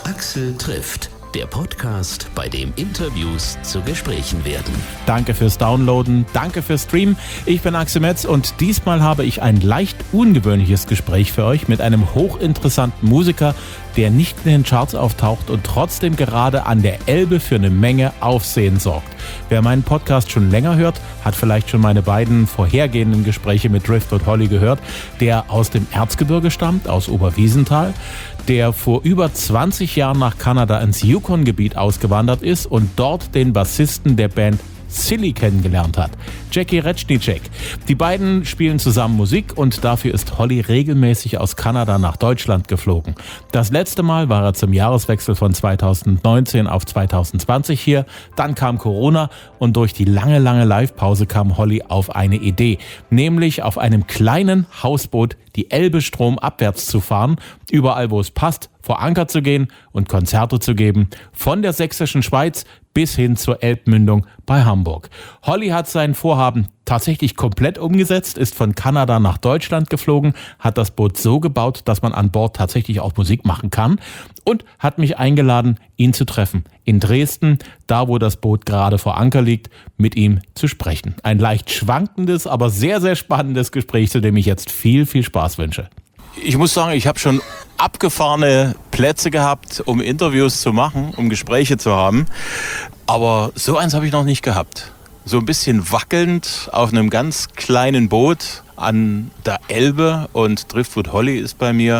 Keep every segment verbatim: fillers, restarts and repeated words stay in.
Axel trifft, der Podcast, bei dem Interviews zu Gesprächen werden. Danke fürs Downloaden, danke fürs Streamen. Ich bin Axel Metz und diesmal habe ich ein leicht ungewöhnliches Gespräch für euch mit einem hochinteressanten Musiker, der nicht in den Charts auftaucht und trotzdem gerade an der Elbe für eine Menge Aufsehen sorgt. Wer meinen Podcast schon länger hört, hat vielleicht schon meine beiden vorhergehenden Gespräche mit Drift und Holly gehört, der aus dem Erzgebirge stammt, aus Oberwiesenthal, der vor über zwanzig Jahren nach Kanada ins Yukon-Gebiet ausgewandert ist und dort den Bassisten der Band Silly kennengelernt hat, Jackie Retschnicek. Die beiden spielen zusammen Musik und dafür ist Holly regelmäßig aus Kanada nach Deutschland geflogen. Das letzte Mal war er zum Jahreswechsel von zweitausendneunzehn auf zweitausendzwanzig hier, dann kam Corona und durch die lange, lange Live-Pause kam Holly auf eine Idee, nämlich auf einem kleinen Hausboot die Elbe stromabwärts zu fahren, überall wo es passt, vor Anker zu gehen und Konzerte zu geben, von der sächsischen Schweiz bis hin zur Elbmündung bei Hamburg. Holly hat sein Vorhaben tatsächlich komplett umgesetzt, ist von Kanada nach Deutschland geflogen, hat das Boot so gebaut, dass man an Bord tatsächlich auch Musik machen kann und hat mich eingeladen, ihn zu treffen. In Dresden, da wo das Boot gerade vor Anker liegt, mit ihm zu sprechen. Ein leicht schwankendes, aber sehr, sehr spannendes Gespräch, zu dem ich jetzt viel, viel Spaß wünsche. Ich muss sagen, ich habe schon abgefahrene Plätze gehabt, um Interviews zu machen, um Gespräche zu haben. Aber so eins habe ich noch nicht gehabt. So ein bisschen wackelnd auf einem ganz kleinen Boot an der Elbe. Und Driftwood Holly ist bei mir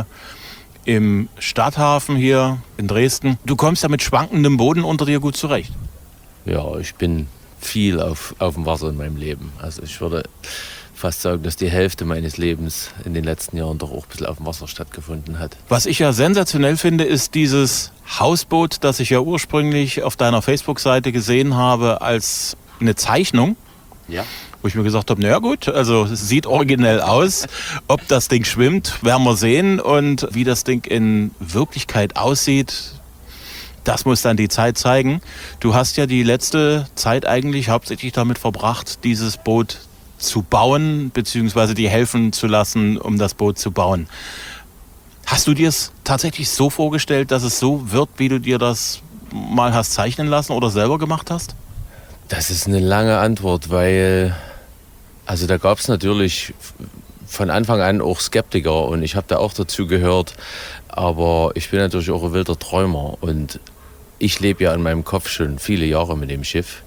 im Stadthafen hier in Dresden. Du kommst ja mit schwankendem Boden unter dir gut zurecht. Ja, ich bin viel auf, auf dem Wasser in meinem Leben. Also ich würde fast sagen, dass die Hälfte meines Lebens in den letzten Jahren doch auch ein bisschen auf dem Wasser stattgefunden hat. Was ich ja sensationell finde, ist dieses Hausboot, das ich ja ursprünglich auf deiner Facebook-Seite gesehen habe als eine Zeichnung. Ja. Wo ich mir gesagt habe, naja gut, also es sieht originell aus. Ob das Ding schwimmt, werden wir sehen. Und wie das Ding in Wirklichkeit aussieht, das muss dann die Zeit zeigen. Du hast ja die letzte Zeit eigentlich hauptsächlich damit verbracht, dieses Boot zu bauen, beziehungsweise dir helfen zu lassen, um das Boot zu bauen. Hast du dir es tatsächlich so vorgestellt, dass es so wird, wie du dir das mal hast zeichnen lassen oder selber gemacht hast? Das ist eine lange Antwort, weil also da gab es natürlich von Anfang an auch Skeptiker und ich habe da auch dazu gehört, aber ich bin natürlich auch ein wilder Träumer und ich lebe ja in meinem Kopf schon viele Jahre mit dem Schiff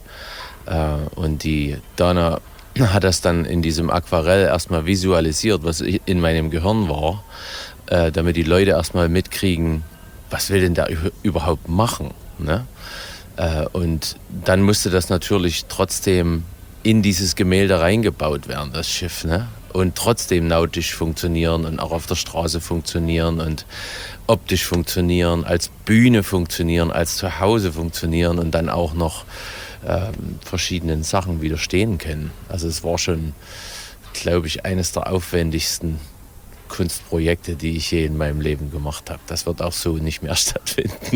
und die Dana hat das dann in diesem Aquarell erstmal visualisiert, was in meinem Gehirn war, äh, damit die Leute erstmal mitkriegen, was will denn der überhaupt machen, ne? Äh, und dann musste das natürlich trotzdem in dieses Gemälde reingebaut werden, das Schiff, ne? Und trotzdem nautisch funktionieren und auch auf der Straße funktionieren und optisch funktionieren, als Bühne funktionieren, als Zuhause funktionieren und dann auch noch Ähm, verschiedenen Sachen widerstehen können. Also es war schon, glaube ich, eines der aufwendigsten Kunstprojekte, die ich je in meinem Leben gemacht habe. Das wird auch so nicht mehr stattfinden.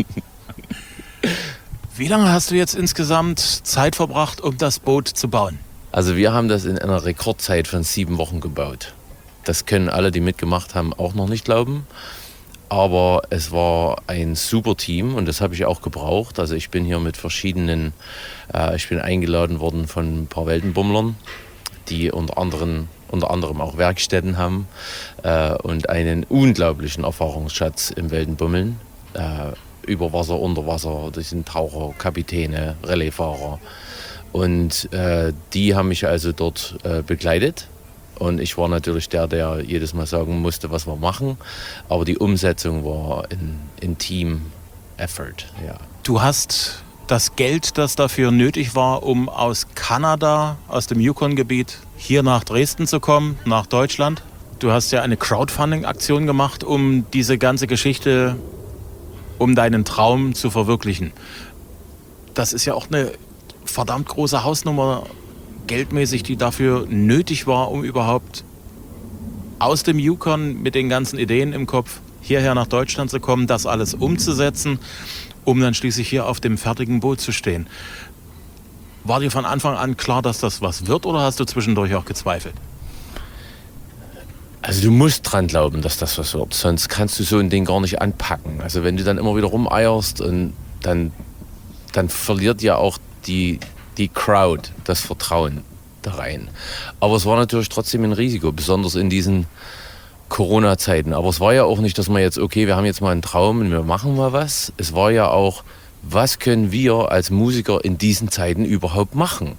Wie lange hast du jetzt insgesamt Zeit verbracht, um das Boot zu bauen? Also wir haben das in einer Rekordzeit von sieben Wochen gebaut. Das können alle, die mitgemacht haben, auch noch nicht glauben. Aber es war ein super Team und das habe ich auch gebraucht. Also ich bin hier mit verschiedenen, äh, ich bin eingeladen worden von ein paar Weltenbummlern, die unter anderem, unter anderem auch Werkstätten haben äh, und einen unglaublichen Erfahrungsschatz im Weltenbummeln. Äh, über Wasser, unter Wasser, das sind Taucher, Kapitäne, Relaisfahrer. Und äh, die haben mich also dort äh, begleitet. Und ich war natürlich der, der jedes Mal sagen musste, was wir machen. Aber die Umsetzung war ein, ein Team-Effort, ja. Du hast das Geld, das dafür nötig war, um aus Kanada, aus dem Yukon-Gebiet, hier nach Dresden zu kommen, nach Deutschland. Du hast ja eine Crowdfunding-Aktion gemacht, um diese ganze Geschichte, um deinen Traum zu verwirklichen. Das ist ja auch eine verdammt große Hausnummer, geldmäßig, die dafür nötig war, um überhaupt aus dem Yukon mit den ganzen Ideen im Kopf hierher nach Deutschland zu kommen, das alles umzusetzen, um dann schließlich hier auf dem fertigen Boot zu stehen. War dir von Anfang an klar, dass das was wird oder hast du zwischendurch auch gezweifelt? Also du musst dran glauben, dass das was wird, sonst kannst du so ein Ding gar nicht anpacken. Also wenn du dann immer wieder rumeierst, und dann, dann verliert ja auch die, die Crowd das Vertrauen da rein. Aber es war natürlich trotzdem ein Risiko, besonders in diesen Corona-Zeiten. Aber es war ja auch nicht, dass man jetzt, okay, wir haben jetzt mal einen Traum und wir machen mal was. Es war ja auch, was können wir als Musiker in diesen Zeiten überhaupt machen?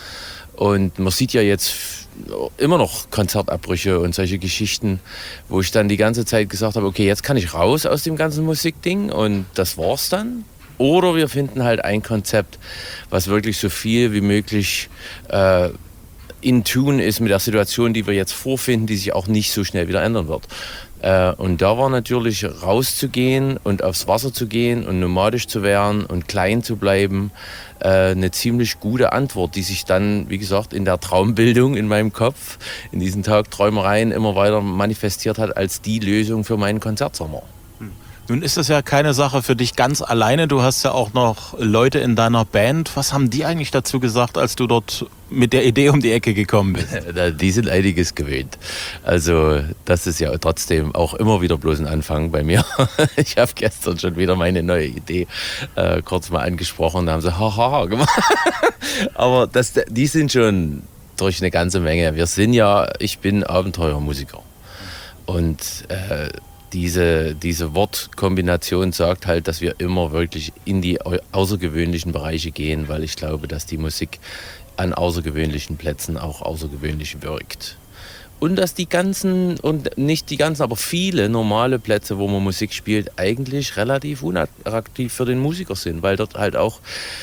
Und man sieht ja jetzt immer noch Konzertabbrüche und solche Geschichten, wo ich dann die ganze Zeit gesagt habe, okay, jetzt kann ich raus aus dem ganzen Musikding und das war's dann. Oder wir finden halt ein Konzept, was wirklich so viel wie möglich äh, in Tune ist mit der Situation, die wir jetzt vorfinden, die sich auch nicht so schnell wieder ändern wird. Äh, und da war natürlich rauszugehen und aufs Wasser zu gehen und nomadisch zu werden und klein zu bleiben, äh, eine ziemlich gute Antwort, die sich dann, wie gesagt, in der Traumbildung in meinem Kopf, in diesen Tagträumereien immer weiter manifestiert hat als die Lösung für meinen Konzertsommer. Nun ist das ja keine Sache für dich ganz alleine. Du hast ja auch noch Leute in deiner Band. Was haben die eigentlich dazu gesagt, als du dort mit der Idee um die Ecke gekommen bist? Die sind einiges gewöhnt. Also das ist ja trotzdem auch immer wieder bloß ein Anfang bei mir. Ich habe gestern schon wieder meine neue Idee äh, kurz mal angesprochen. Da haben sie haha gemacht. Aber das, die sind schon durch eine ganze Menge. Wir sind ja, ich bin Abenteuermusiker. Und äh, Diese, diese Wortkombination sagt halt, dass wir immer wirklich in die außergewöhnlichen Bereiche gehen, weil ich glaube, dass die Musik an außergewöhnlichen Plätzen auch außergewöhnlich wirkt. Und dass die ganzen, und nicht die ganzen, aber viele normale Plätze, wo man Musik spielt, eigentlich relativ unattraktiv für den Musiker sind, weil dort halt auch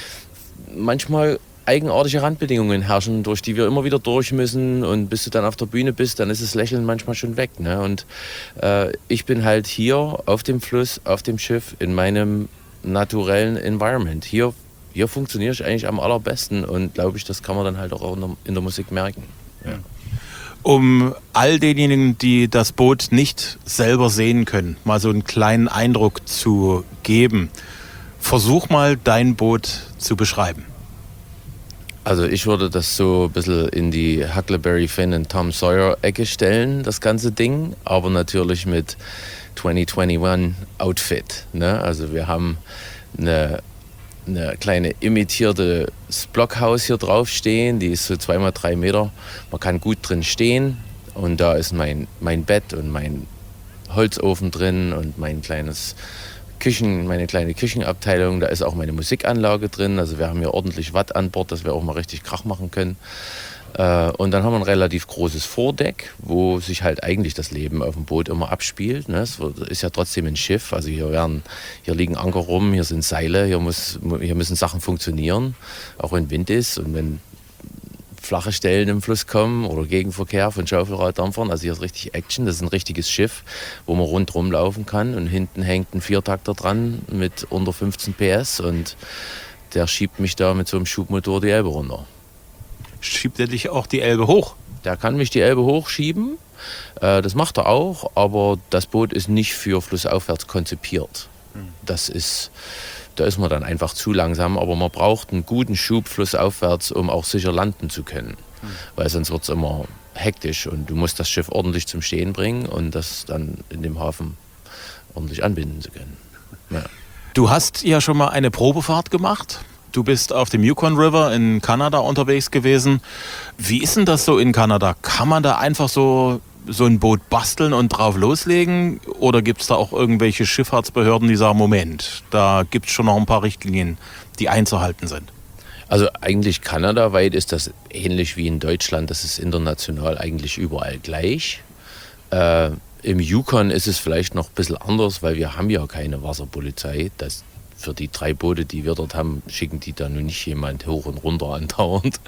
manchmal eigenartige Randbedingungen herrschen, durch die wir immer wieder durch müssen, und bis du dann auf der Bühne bist, dann ist das Lächeln manchmal schon weg. Ne? Und äh, ich bin halt hier auf dem Fluss, auf dem Schiff, in meinem naturellen Environment. Hier, hier funktioniere ich eigentlich am allerbesten, und glaube ich, das kann man dann halt auch in der, in der Musik merken. Ja. Um all denjenigen, die das Boot nicht selber sehen können, mal so einen kleinen Eindruck zu geben, versuch mal dein Boot zu beschreiben. Also ich würde das so ein bisschen in die Huckleberry Finn und Tom Sawyer Ecke stellen, das ganze Ding, aber natürlich mit zwanzig einundzwanzig Outfit. Ne? Also wir haben eine, eine kleine imitierte Blockhaus hier drauf stehen, die ist so zwei mal drei Meter. Man kann gut drin stehen, und da ist mein, mein Bett und mein Holzofen drin und mein kleines Küchen, meine kleine Küchenabteilung, da ist auch meine Musikanlage drin. Also wir haben hier ordentlich Watt an Bord, dass wir auch mal richtig Krach machen können. Äh, und dann haben wir ein relativ großes Vordeck, wo sich halt eigentlich das Leben auf dem Boot immer abspielt. Ne? Es ist ja trotzdem ein Schiff, also hier, werden, hier liegen Anker rum, hier sind Seile, hier, muss, hier müssen Sachen funktionieren, auch wenn Wind ist und wenn flache Stellen im Fluss kommen oder Gegenverkehr von Schaufelraddampfern. Also hier ist richtig Action. Das ist ein richtiges Schiff, wo man rundherum laufen kann. Und hinten hängt ein Viertakter dran mit unter fünfzehn P S. Und der schiebt mich da mit so einem Schubmotor die Elbe runter. Schiebt er dich auch die Elbe hoch? Der kann mich die Elbe hochschieben. Das macht er auch. Aber das Boot ist nicht für flussaufwärts konzipiert. Das ist... Da ist man dann einfach zu langsam, aber man braucht einen guten Schub flussaufwärts, um auch sicher landen zu können. Mhm. Weil sonst wird es immer hektisch und du musst das Schiff ordentlich zum Stehen bringen und das dann in dem Hafen ordentlich anbinden zu können. Ja. Du hast ja schon mal eine Probefahrt gemacht. Du bist auf dem Yukon River in Kanada unterwegs gewesen. Wie ist denn das so in Kanada? Kann man da einfach so... so ein Boot basteln und drauf loslegen? Oder gibt es da auch irgendwelche Schifffahrtsbehörden, die sagen, Moment, da gibt es schon noch ein paar Richtlinien, die einzuhalten sind? Also eigentlich kanadaweit ist das ähnlich wie in Deutschland. Das ist international eigentlich überall gleich. Äh, Im Yukon ist es vielleicht noch ein bisschen anders, weil wir haben ja keine Wasserpolizei. Das Für die drei Boote, die wir dort haben, schicken die da nun nicht jemand hoch und runter andauernd.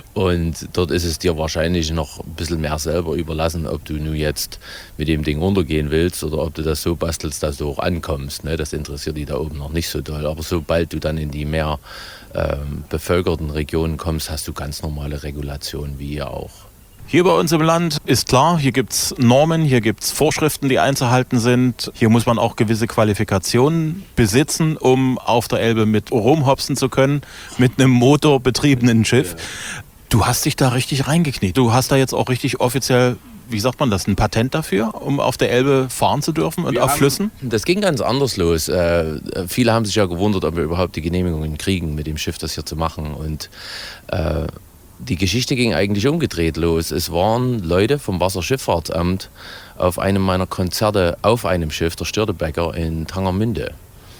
Und dort ist es dir wahrscheinlich noch ein bisschen mehr selber überlassen, ob du nun jetzt mit dem Ding runtergehen willst oder ob du das so bastelst, dass du auch ankommst. Ne? Das interessiert die da oben noch nicht so doll. Aber sobald du dann in die mehr ähm, bevölkerten Regionen kommst, hast du ganz normale Regulationen wie hier auch. Hier bei uns im Land ist klar, hier gibt es Normen, hier gibt es Vorschriften, die einzuhalten sind. Hier muss man auch gewisse Qualifikationen besitzen, um auf der Elbe mit rumhopsen zu können, mit einem motorbetriebenen Schiff. Du hast dich da richtig reingekniet. Du hast da jetzt auch richtig offiziell wie sagt man das, ein Patent dafür, um auf der Elbe fahren zu dürfen und wir auf haben, Flüssen? Das ging ganz anders los. Äh, viele haben sich ja gewundert, ob wir überhaupt die Genehmigungen kriegen, mit dem Schiff das hier zu machen. Und äh, die Geschichte ging eigentlich umgedreht los. Es waren Leute vom Wasserschifffahrtsamt auf einem meiner Konzerte auf einem Schiff, der Störtebecker in Tangermünde.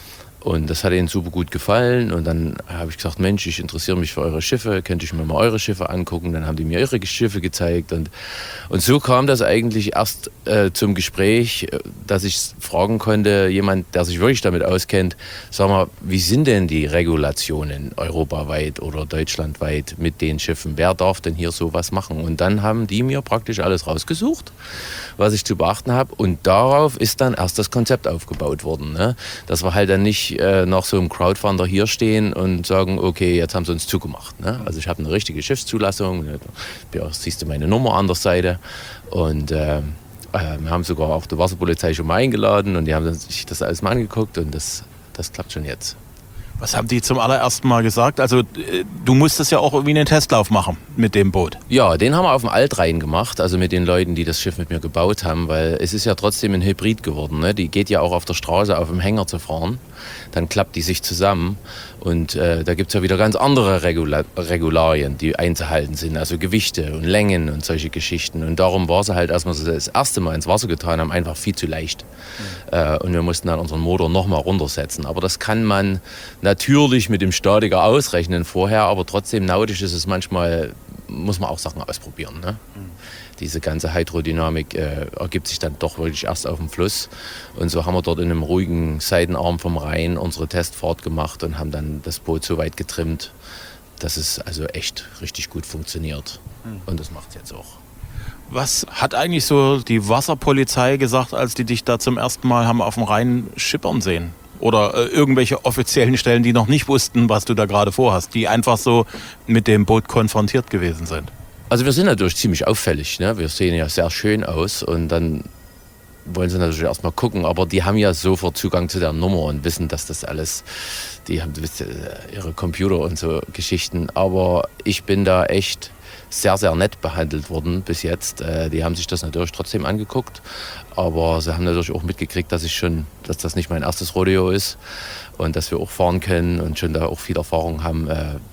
Und das hat ihnen super gut gefallen. Und dann habe ich gesagt, Mensch, ich interessiere mich für eure Schiffe, könnte ich mir mal eure Schiffe angucken. Dann haben die mir ihre Schiffe gezeigt. Und, und so kam das eigentlich erst äh, zum Gespräch, dass ich fragen konnte, jemand, der sich wirklich damit auskennt, sag mal, wie sind denn die Regulationen europaweit oder deutschlandweit mit den Schiffen? Wer darf denn hier sowas machen? Und dann haben die mir praktisch alles rausgesucht, was ich zu beachten habe. Und darauf ist dann erst das Konzept aufgebaut worden. Ne? Das war halt dann nicht äh, nach so einem Crowdfunder hier stehen und sagen, okay, jetzt haben sie uns zugemacht. Ne? Also ich habe eine richtige Schiffszulassung, ja, siehst du meine Nummer an der Seite und äh, äh, wir haben sogar auch die Wasserpolizei schon mal eingeladen und die haben sich das alles mal angeguckt und das, das klappt schon jetzt. Was haben die zum allerersten Mal gesagt? Also du musstest ja auch irgendwie einen Testlauf machen mit dem Boot. Ja, den haben wir auf dem Altrhein gemacht, also mit den Leuten, die das Schiff mit mir gebaut haben, weil es ist ja trotzdem ein Hybrid geworden. Ne? Die geht ja auch auf der Straße auf dem Hänger zu fahren, dann klappt die sich zusammen und äh, da gibt es ja wieder ganz andere Regula- Regularien, die einzuhalten sind, also Gewichte und Längen und solche Geschichten. Und darum war sie halt, als wir sie das erste Mal ins Wasser getan haben, einfach viel zu leicht. Mhm. Äh, und wir mussten dann unseren Motor nochmal runtersetzen. Aber das kann man natürlich mit dem Statiker ausrechnen vorher, aber trotzdem nautisch ist es manchmal, muss man auch Sachen ausprobieren. Ne? Mhm. Diese ganze Hydrodynamik äh, ergibt sich dann doch wirklich erst auf dem Fluss. Und so haben wir dort in einem ruhigen Seitenarm vom Rhein unsere Testfahrt gemacht und haben dann das Boot so weit getrimmt, dass es also echt richtig gut funktioniert. Mhm. Und das macht es jetzt auch. Was hat eigentlich so die Wasserpolizei gesagt, als die dich da zum ersten Mal haben auf dem Rhein schippern sehen? Oder äh, irgendwelche offiziellen Stellen, die noch nicht wussten, was du da gerade vorhast, die einfach so mit dem Boot konfrontiert gewesen sind? Also wir sind natürlich ziemlich auffällig, ne? Wir sehen ja sehr schön aus und dann wollen sie natürlich erstmal gucken, aber die haben ja sofort Zugang zu der Nummer und wissen, dass das alles, die haben ihre Computer und so Geschichten, aber ich bin da echt sehr, sehr nett behandelt worden bis jetzt. Die haben sich das natürlich trotzdem angeguckt, aber sie haben natürlich auch mitgekriegt, dass ich schon, dass das nicht mein erstes Rodeo ist und dass wir auch fahren können und schon da auch viel Erfahrung haben.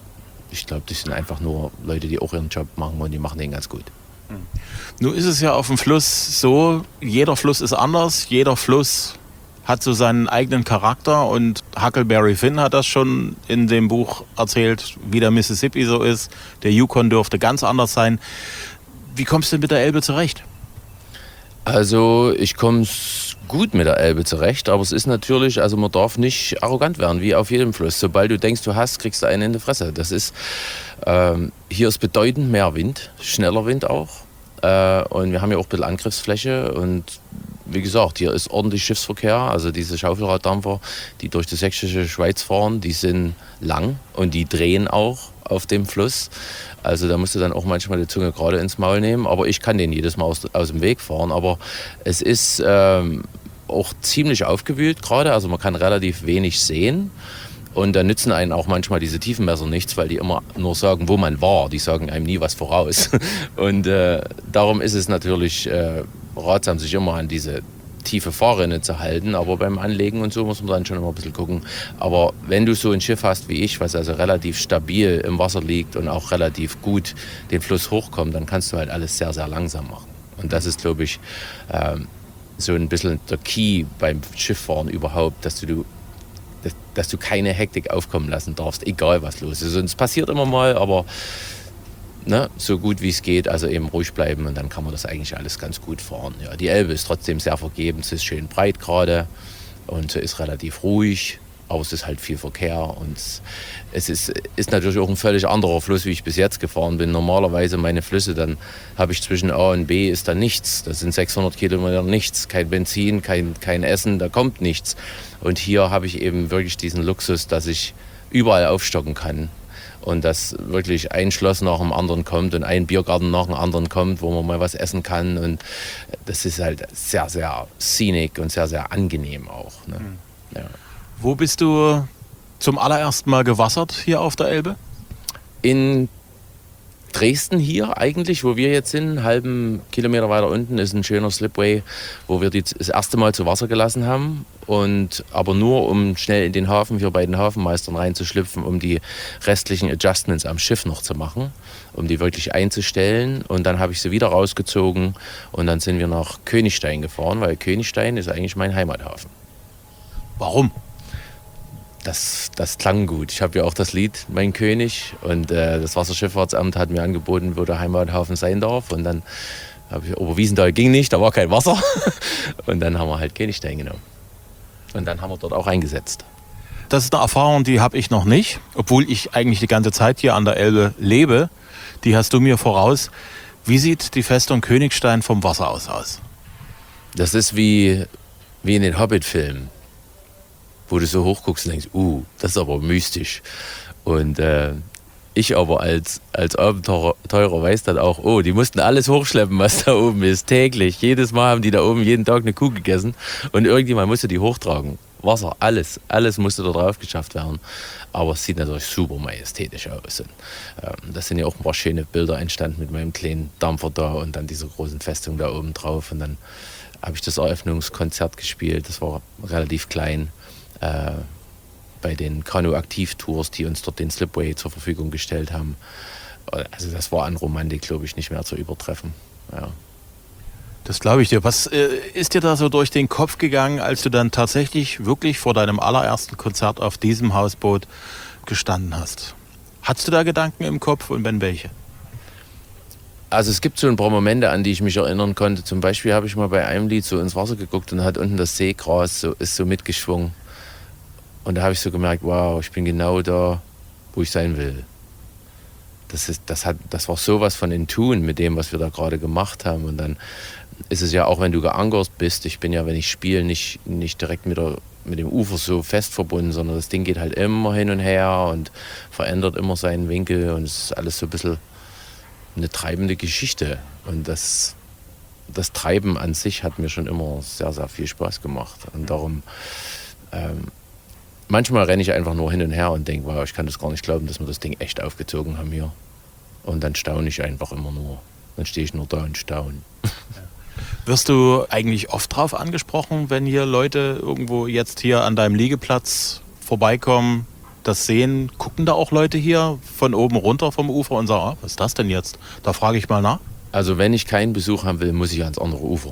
Ich glaube, das sind einfach nur Leute, die auch ihren Job machen und die machen den ganz gut. Nun ist es ja auf dem Fluss so, jeder Fluss ist anders, jeder Fluss hat so seinen eigenen Charakter und Huckleberry Finn hat das schon in dem Buch erzählt, wie der Mississippi so ist. Der Yukon dürfte ganz anders sein. Wie kommst du mit der Elbe zurecht? Also ich komme gut mit der Elbe zurecht, aber es ist natürlich, also man darf nicht arrogant werden, wie auf jedem Fluss. Sobald du denkst, du hast, kriegst du einen in die Fresse. Das ist, ähm, hier ist bedeutend mehr Wind, schneller Wind auch. Äh, und wir haben ja auch ein bisschen Angriffsfläche und wie gesagt, hier ist ordentlich Schiffsverkehr. Also diese Schaufelraddampfer, die durch die sächsische Schweiz fahren, die sind lang und die drehen auch auf dem Fluss. Also da musst du dann auch manchmal die Zunge gerade ins Maul nehmen. Aber ich kann den jedes Mal aus, aus dem Weg fahren. Aber es ist ähm, auch ziemlich aufgewühlt gerade. Also man kann relativ wenig sehen. Und da nützen einen auch manchmal diese Tiefenmesser nichts, weil die immer nur sagen, wo man war. Die sagen einem nie was voraus. Und äh, darum ist es natürlich äh, ratsam, sich immer an diese tiefe Fahrrinne zu halten. Aber beim Anlegen und so muss man dann schon immer ein bisschen gucken. Aber wenn du so ein Schiff hast wie ich, was also relativ stabil im Wasser liegt und auch relativ gut den Fluss hochkommt, dann kannst du halt alles sehr, sehr langsam machen. Und das ist, glaube ich, ähm, so ein bisschen der Key beim Schifffahren überhaupt, dass du Dass, dass du keine Hektik aufkommen lassen darfst, egal was los ist. Und es passiert immer mal, aber ne, so gut wie es geht, also eben ruhig bleiben und dann kann man das eigentlich alles ganz gut fahren. Ja, die Elbe ist trotzdem sehr vergeben, es ist schön breit gerade und sie ist relativ ruhig, aber es ist halt viel Verkehr und es ist, ist natürlich auch ein völlig anderer Fluss, wie ich bis jetzt gefahren bin. Normalerweise meine Flüsse, dann habe ich zwischen A und B ist da nichts, das sind sechshundert Kilometer nichts, kein Benzin, kein, kein Essen, da kommt nichts. Und hier habe ich eben wirklich diesen Luxus, dass ich überall aufstocken kann und dass wirklich ein Schloss nach dem anderen kommt und ein Biergarten nach dem anderen kommt, wo man mal was essen kann. Und das ist halt sehr, sehr scenic und sehr, sehr angenehm auch. Ne? Mhm. Ja. Wo bist du zum allerersten Mal gewassert hier auf der Elbe? In Dresden hier eigentlich, wo wir jetzt sind, einen halben Kilometer weiter unten ist ein schöner Slipway, wo wir die das erste Mal zu Wasser gelassen haben. Und aber nur, um schnell in den Hafen, wir bei den Hafenmeistern reinzuschlüpfen, um die restlichen Adjustments am Schiff noch zu machen, um die wirklich einzustellen. Und dann habe ich sie wieder rausgezogen und dann sind wir nach Königstein gefahren, weil Königstein ist eigentlich mein Heimathafen. Warum? Das, das klang gut. Ich habe ja auch das Lied Mein König und äh, das Wasserschifffahrtsamt hat mir angeboten, wo der Heimathafen sein darf. Und dann habe ich, Oberwiesenthal ging nicht, da war kein Wasser. Und dann haben wir halt Königstein genommen. Und dann haben wir dort auch eingesetzt. Das ist eine Erfahrung, die habe ich noch nicht, obwohl ich eigentlich die ganze Zeit hier an der Elbe lebe. Die hast du mir voraus. Wie sieht die Festung Königstein vom Wasser aus aus? Das ist wie, wie in den Hobbit-Filmen, wo du so hochguckst und denkst, uh, das ist aber mystisch. Und äh, ich aber als, als Abenteurer weiß dann auch, oh, die mussten alles hochschleppen, was da oben ist, täglich. Jedes Mal haben die da oben jeden Tag eine Kuh gegessen und irgendjemand musste die hochtragen. Wasser, alles, alles musste da drauf geschafft werden. Aber es sieht natürlich super majestätisch aus. Und, ähm, das sind ja auch ein paar schöne Bilder entstanden mit meinem kleinen Dampfer da und dann dieser großen Festung da oben drauf. Und dann habe ich das Eröffnungskonzert gespielt, das war relativ klein. Äh, bei den Kanu-Aktiv-Tours, die uns dort den Slipway zur Verfügung gestellt haben. Also das war an Romantik, glaube ich, nicht mehr zu übertreffen. Ja. Das glaube ich dir. Was äh, ist dir da so durch den Kopf gegangen, als du dann tatsächlich wirklich vor deinem allerersten Konzert auf diesem Hausboot gestanden hast? Hattest du da Gedanken im Kopf und wenn welche? Also es gibt so ein paar Momente, an die ich mich erinnern konnte. Zum Beispiel habe ich mal bei einem Lied so ins Wasser geguckt und hat unten das Seegras so, ist so mitgeschwungen. Und da habe ich so gemerkt, wow, ich bin genau da, wo ich sein will. Das, ist, das, hat, das war sowas von in Tune mit dem, was wir da gerade gemacht haben. Und dann ist es ja auch, wenn du geankert bist, ich bin ja, wenn ich spiele, nicht, nicht direkt mit, der, mit dem Ufer so fest verbunden, sondern das Ding geht halt immer hin und her und verändert immer seinen Winkel. Und es ist alles so ein bisschen eine treibende Geschichte. Und das, das Treiben an sich hat mir schon immer sehr, sehr viel Spaß gemacht. Und darum... Ähm, Manchmal renne ich einfach nur hin und her und denke, wow, ich kann das gar nicht glauben, dass wir das Ding echt aufgezogen haben hier. Und dann staune ich einfach immer nur. Dann stehe ich nur da und staune. Wirst du eigentlich oft drauf angesprochen, wenn hier Leute irgendwo jetzt hier an deinem Liegeplatz vorbeikommen, das sehen? Gucken da auch Leute hier von oben runter vom Ufer und sagen, ah, was ist das denn jetzt? Da frage ich mal nach. Also wenn ich keinen Besuch haben will, muss ich ans andere Ufer.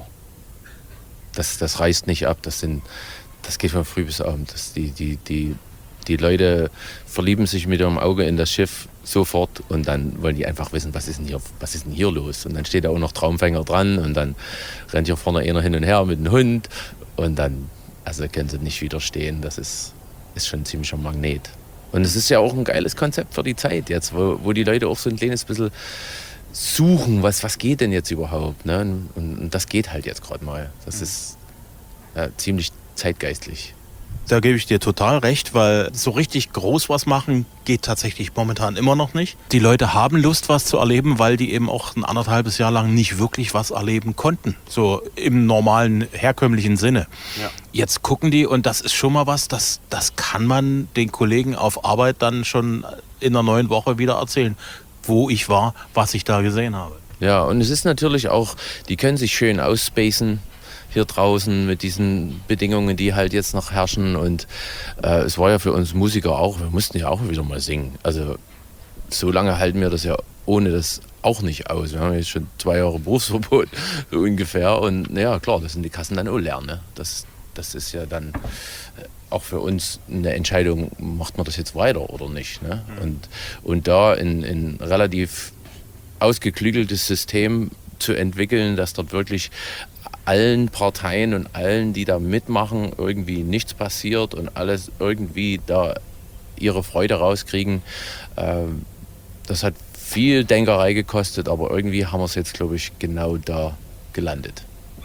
Das, das reißt nicht ab, das sind... Das geht von früh bis abend. Das, die, die, die, die Leute verlieben sich mit ihrem Auge in das Schiff sofort und dann wollen die einfach wissen, was ist denn hier, was ist denn hier los? Und dann steht da auch noch Traumfänger dran und dann rennt hier vorne einer hin und her mit einem Hund und dann, also können sie nicht widerstehen. Das ist, ist schon ein ziemlicher Magnet. Und es ist ja auch ein geiles Konzept für die Zeit jetzt, wo, wo die Leute auch so ein kleines bisschen suchen, was, was geht denn jetzt überhaupt? Ne? Und, und das geht halt jetzt gerade mal. Das ist ja, ziemlich zeitgeistlich. Da gebe ich dir total recht, weil so richtig groß was machen geht tatsächlich momentan immer noch nicht. Die Leute haben Lust, was zu erleben, weil die eben auch ein anderthalbes Jahr lang nicht wirklich was erleben konnten. So im normalen, herkömmlichen Sinne. Ja. Jetzt gucken die und das ist schon mal was, das, das kann man den Kollegen auf Arbeit dann schon in der neuen Woche wieder erzählen, wo ich war, was ich da gesehen habe. Ja, und es ist natürlich auch, die können sich schön ausspacen hier draußen mit diesen Bedingungen, die halt jetzt noch herrschen. Und äh, es war ja für uns Musiker auch, wir mussten ja auch wieder mal singen. Also so lange halten wir das ja ohne das auch nicht aus. Wir haben jetzt schon zwei Jahre Berufsverbot, so ungefähr. Und ja, klar, das sind die Kassen dann auch leer. Ne? Das, das ist ja dann auch für uns eine Entscheidung, macht man das jetzt weiter oder nicht. Ne? Mhm. Und, und da ein, ein relativ ausgeklügeltes System zu entwickeln, dass dort wirklich allen Parteien und allen, die da mitmachen, irgendwie nichts passiert und alles irgendwie da ihre Freude rauskriegen. Ähm, das hat viel Denkerei gekostet, aber irgendwie haben wir es jetzt, glaube ich, genau da gelandet.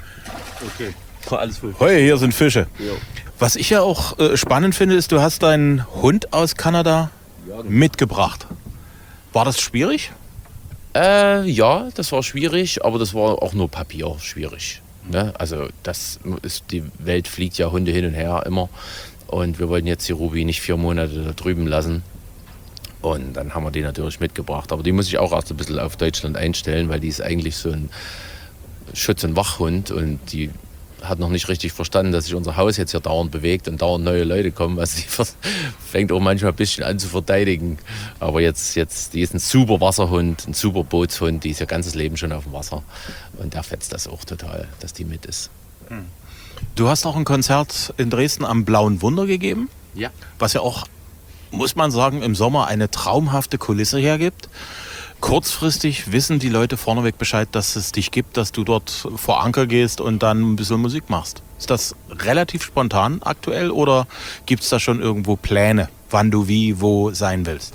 Okay. Alles voll. Hey, hier sind Fische. Jo. Was ich ja auch äh, spannend finde, ist, du hast deinen Hund aus Kanada ja, genau. mitgebracht. War das schwierig? Äh, ja, das war schwierig, aber das war auch nur Papier schwierig. Ne? Also das ist, die Welt fliegt ja Hunde hin und her immer und wir wollten jetzt die Ruby nicht vier Monate da drüben lassen Und dann haben wir die natürlich mitgebracht. Aber die muss ich auch erst ein bisschen auf Deutschland einstellen, weil die ist eigentlich so ein Schutz- und Wachhund und die hat noch nicht richtig verstanden, dass sich unser Haus jetzt hier dauernd bewegt und dauernd neue Leute kommen. Also sie fängt auch manchmal ein bisschen an zu verteidigen. Aber jetzt, jetzt, die ist ein super Wasserhund, ein super Bootshund, die ist ihr ganzes Leben schon auf dem Wasser. Und der fetzt das auch total, dass die mit ist. Du hast auch ein Konzert in Dresden am Blauen Wunder gegeben, Ja. was ja auch, muss man sagen, im Sommer eine traumhafte Kulisse hergibt. Kurzfristig wissen die Leute vorneweg Bescheid, dass es dich gibt, dass du dort vor Anker gehst und dann ein bisschen Musik machst. Ist das relativ spontan aktuell oder gibt es da schon irgendwo Pläne, wann du wie, wo sein willst?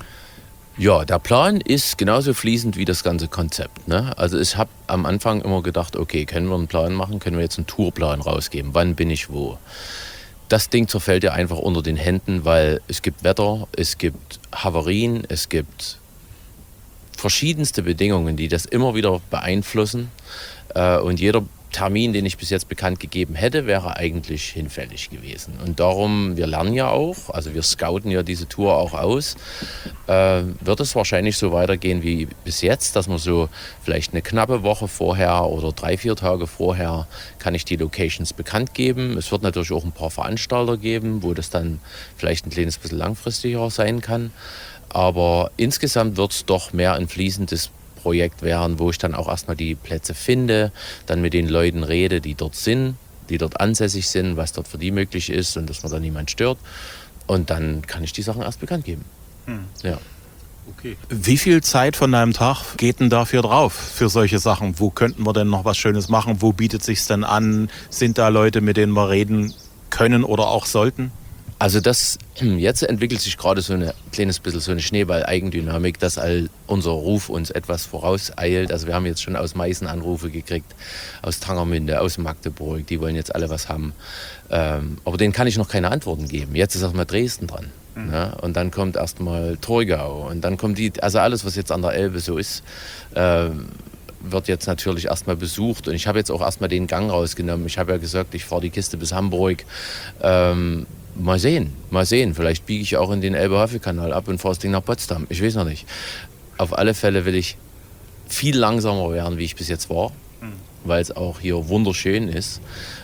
Ja, der Plan ist genauso fließend wie das ganze Konzept. Ne? Also ich habe am Anfang immer gedacht, okay, können wir einen Plan machen, können wir jetzt einen Tourplan rausgeben, wann bin ich wo. Das Ding zerfällt ja einfach unter den Händen, weil es gibt Wetter, es gibt Havarien, es gibt verschiedenste Bedingungen, die das immer wieder beeinflussen. Und jeder Termin, den ich bis jetzt bekannt gegeben hätte, wäre eigentlich hinfällig gewesen. Und darum, wir lernen ja auch, also wir scouten ja diese Tour auch aus, äh, wird es wahrscheinlich so weitergehen wie bis jetzt, dass man so vielleicht eine knappe Woche vorher oder drei, vier Tage vorher kann ich die Locations bekannt geben. Es wird natürlich auch ein paar Veranstalter geben, wo das dann vielleicht ein kleines bisschen langfristiger sein kann. Aber insgesamt wird es doch mehr ein fließendes Projekt werden, wo ich dann auch erstmal die Plätze finde, dann mit den Leuten rede, die dort sind, die dort ansässig sind, was dort für die möglich ist und dass man da niemand stört. Und dann kann ich die Sachen erst bekannt geben. Hm. Ja. Okay. Wie viel Zeit von deinem Tag geht denn dafür drauf, für solche Sachen? Wo könnten wir denn noch was Schönes machen? Wo bietet sich's denn an? Sind da Leute, mit denen wir reden können oder auch sollten? Also das, jetzt entwickelt sich gerade so ein kleines bisschen so eine Schneeball-Eigendynamik, dass all unser Ruf uns etwas vorauseilt. Also wir haben jetzt schon aus Meißen Anrufe gekriegt, aus Tangermünde, aus Magdeburg, die wollen jetzt alle was haben. Ähm, aber denen kann ich noch keine Antworten geben. Jetzt ist erstmal Dresden dran. Mhm. Ne? Und dann kommt erstmal Torgau und dann kommt die, also alles, was jetzt an der Elbe so ist, ähm, wird jetzt natürlich erstmal besucht. Und ich habe jetzt auch erstmal den Gang rausgenommen. Ich habe ja gesagt, ich fahre die Kiste bis Hamburg. Ähm, Mal sehen, mal sehen. Vielleicht biege ich auch in den Elbe-Havel-Kanal ab und fahre das Ding nach Potsdam. Ich weiß noch nicht. Auf alle Fälle will ich viel langsamer werden, wie ich bis jetzt war, mhm. weil es auch hier wunderschön ist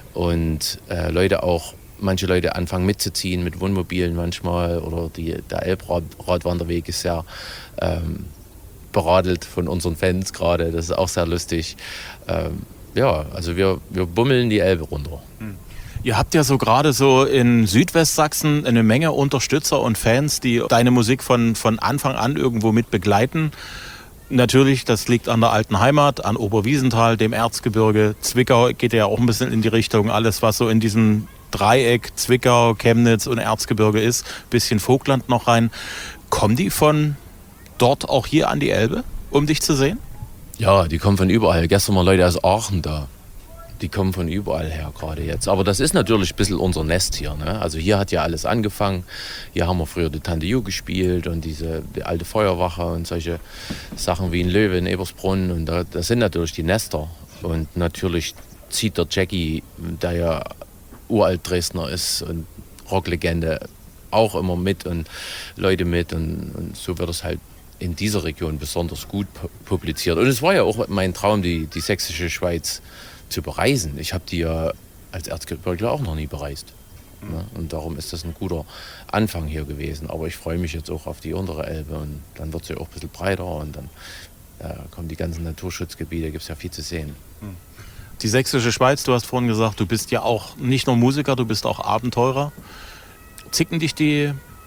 und äh, Leute auch, manche Leute anfangen mitzuziehen mit Wohnmobilen manchmal oder die, der Elbradwanderweg ist sehr ähm, beradelt von unseren Fans gerade. Das ist auch sehr lustig. Ähm, ja, also wir, wir bummeln die Elbe runter. Mhm. Ihr habt ja so gerade so in Südwestsachsen eine Menge Unterstützer und Fans, die deine Musik von, von Anfang an irgendwo mit begleiten. Natürlich, das liegt an der alten Heimat, an Oberwiesenthal, dem Erzgebirge. Zwickau geht ja auch ein bisschen in die Richtung. Alles, was so in diesem Dreieck Zwickau, Chemnitz und Erzgebirge ist, bisschen Vogtland noch rein. Kommen die von dort auch hier an die Elbe, um dich zu sehen? Ja, die kommen von überall. Gestern waren Leute aus Aachen da. Die kommen von überall her gerade jetzt. Aber das ist natürlich ein bisschen unser Nest hier. Ne? Also hier hat ja alles angefangen. Hier haben wir früher die Tante Ju gespielt und diese die alte Feuerwache und solche Sachen wie in Löwe, in Ebersbrunn. Und da, das sind natürlich die Nester. Und natürlich zieht der Jackie, der ja uralt Dresdner ist und Rocklegende, auch immer mit und Leute mit. Und, und so wird es halt in dieser Region besonders gut publiziert. Und es war ja auch mein Traum, die, die sächsische Schweiz zu bereisen. Ich habe die ja als Erzgebirgler auch noch nie bereist. Mhm. Ja, und darum ist das ein guter Anfang hier gewesen. Aber ich freue mich jetzt auch auf die untere Elbe und dann wird sie ja auch ein bisschen breiter und dann ja, kommen die ganzen Naturschutzgebiete, gibt es ja viel zu sehen. Die sächsische Schweiz, du hast vorhin gesagt, du bist ja auch nicht nur Musiker, du bist auch Abenteurer. Zicken dich die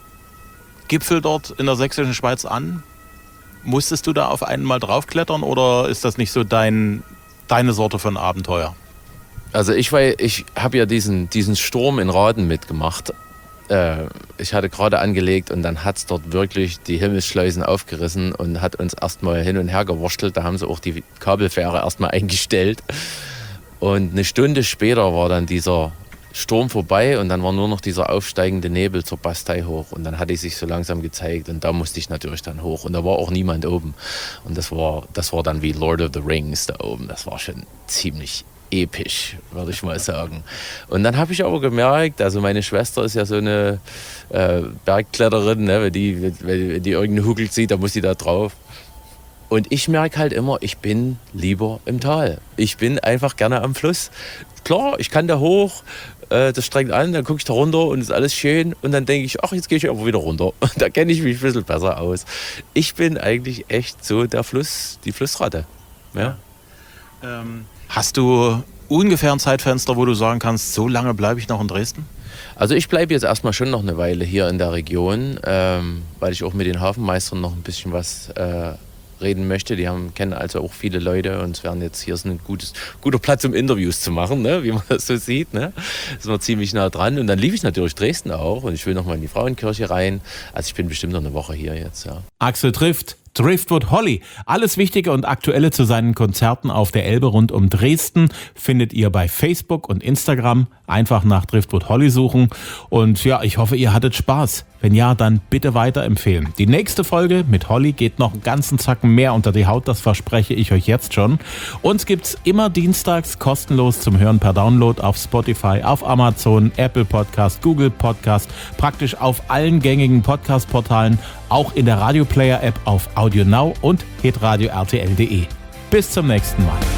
Gipfel dort in der sächsischen Schweiz an? Musstest du da auf einen mal draufklettern oder ist das nicht so dein deine Sorte von Abenteuer? Also ich, ich habe ja diesen, diesen Sturm in Raden mitgemacht. Äh, ich hatte gerade angelegt und dann hat es dort wirklich die Himmelsschleusen aufgerissen und hat uns erstmal hin und her gewurschtelt. Da haben sie auch die Kabelfähre erstmal eingestellt. Und eine Stunde später war dann dieser Sturm vorbei und dann war nur noch dieser aufsteigende Nebel zur Bastei hoch und dann hatte ich sich so langsam gezeigt und da musste ich natürlich dann hoch und da war auch niemand oben und das war, das war dann wie Lord of the Rings da oben, das war schon ziemlich episch, würde ich mal sagen. Und dann habe ich aber gemerkt, also meine Schwester ist ja so eine äh, Bergkletterin, ne? wenn, die, wenn, wenn die irgendeinen Hügel sieht, dann muss sie da drauf. Und ich merke halt immer, ich bin lieber im Tal. Ich bin einfach gerne am Fluss. Klar, ich kann da hoch, äh, das strengt an, dann gucke ich da runter und ist alles schön. Und dann denke ich, ach, jetzt gehe ich aber wieder runter. Da kenne ich mich ein bisschen besser aus. Ich bin eigentlich echt so der Fluss, die Flussratte. Ja. Ähm, hast du ungefähr ein Zeitfenster, wo du sagen kannst, so lange bleibe ich noch in Dresden? Also ich bleibe jetzt erstmal schon noch eine Weile hier in der Region, ähm, weil ich auch mit den Hafenmeistern noch ein bisschen was äh, reden möchte. Die haben, kennen also auch viele Leute und es werden jetzt hier ist ein gutes, guter Platz, um Interviews zu machen, ne? Wie man das so sieht. Ne? Da sind wir ziemlich nah dran. Und dann liebe ich natürlich Dresden auch und ich will noch mal in die Frauenkirche rein. Also ich bin bestimmt noch eine Woche hier jetzt. Ja. Axel trifft Driftwood Holly. Alles Wichtige und Aktuelle zu seinen Konzerten auf der Elbe rund um Dresden findet ihr bei Facebook und Instagram. Einfach nach Driftwood Holly suchen. Und ja, ich hoffe, ihr hattet Spaß. Wenn ja, dann bitte weiterempfehlen. Die nächste Folge mit Holly geht noch einen ganzen Zacken mehr unter die Haut, das verspreche ich euch jetzt schon. Uns gibt's immer dienstags kostenlos zum Hören per Download auf Spotify, auf Amazon, Apple Podcast, Google Podcast, praktisch auf allen gängigen Podcast-Portalen, auch in der Radio Player App auf Audio Now und hitradio R T L punkt de. Bis zum nächsten Mal.